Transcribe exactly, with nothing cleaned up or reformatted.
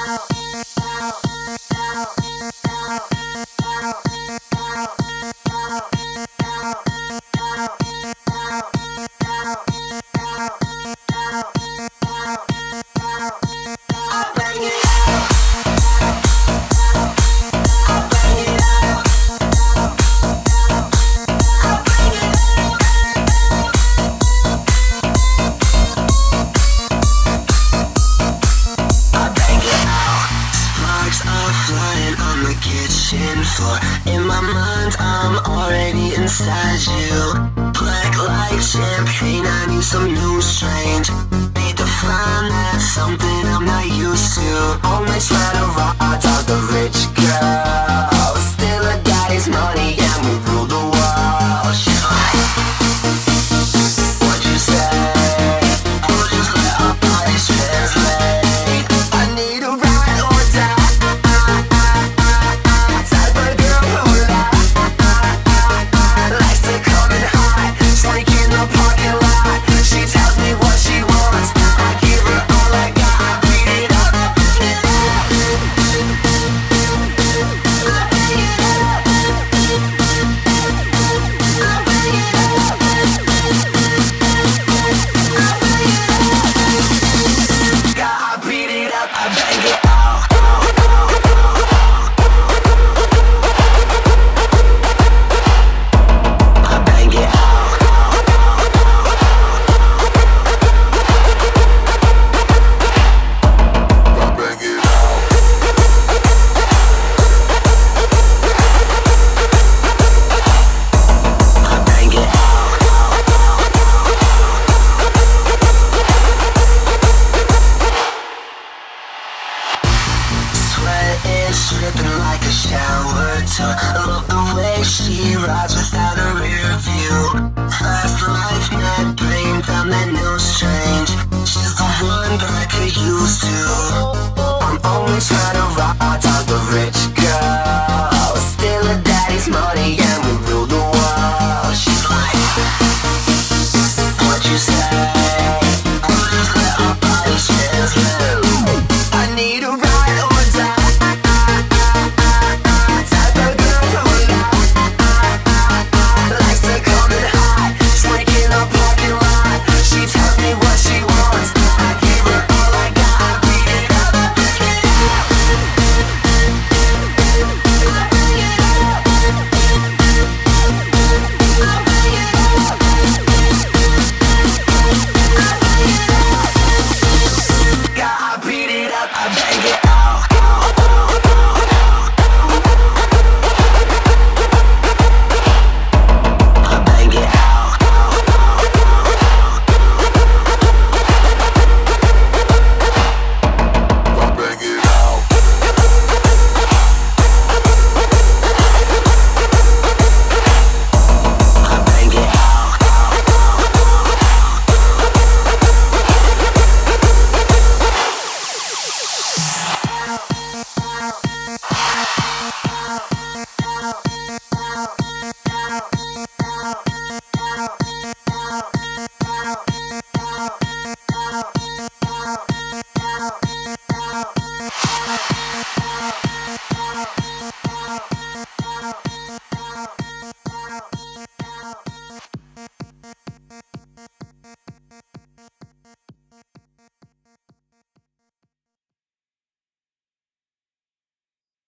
Kitchen floor. In my mind, I'm already inside you. Black like champagne, I need some new strange. Need to find that something I'm not used to. Only try to ride out the rich girl. Still a daddy's money and we rule the world. What'd you say? We'll just let our bodies translate. I need a ride or die. Dripping like a shower tub. Love the way she rides without a rear view. Fast life, mad brain, found that new strange. She's the one that I could use to